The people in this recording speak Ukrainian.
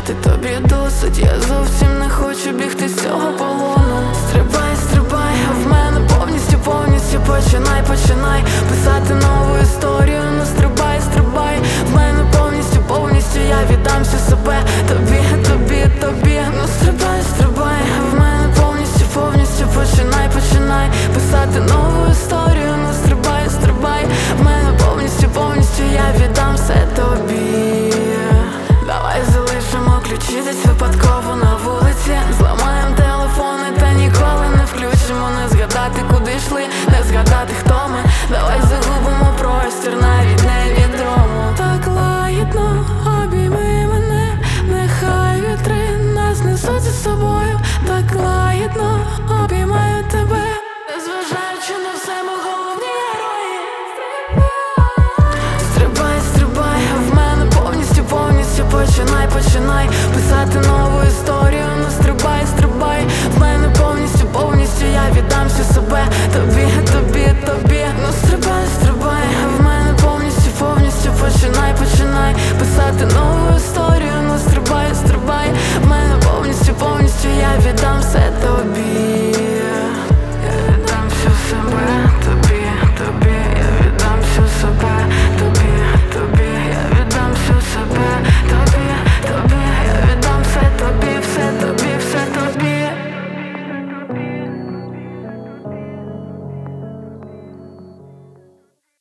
сказати тобі досить. Я зовсім не хочу бігти з цього полону. Стрибай, стрибай, а в мене повністю починай писати нову історію. Ну стрибай, стрибай, в мене повністю я віддамся себе тобі. Ну стрибай, стрибай, а в мене повністю починай писати нову історію. Ну стрибай, стрибай, в мене повністю я віддам все тобі. Давай залишимо ключі десь випадково на вулиці. Зламаєм телефони та ніколи не включимо. Не згадати, куди йшли, не згадати, хто ми. Давай загубимо простір, навіть невідомо. Так лагідно обійми мене, нехай вітри нас несуть за собою. Так лагідно обіймаю тебе, незважаючи на все, ми головні герої. Стрибай, стрибай, а в мене повністю починай писати нову історію. Ну стрибай, стрибай, в мене повністю я віддамся себе тобі. Ну стрибай, стрибай, а в мене повністю починай писати нову історію.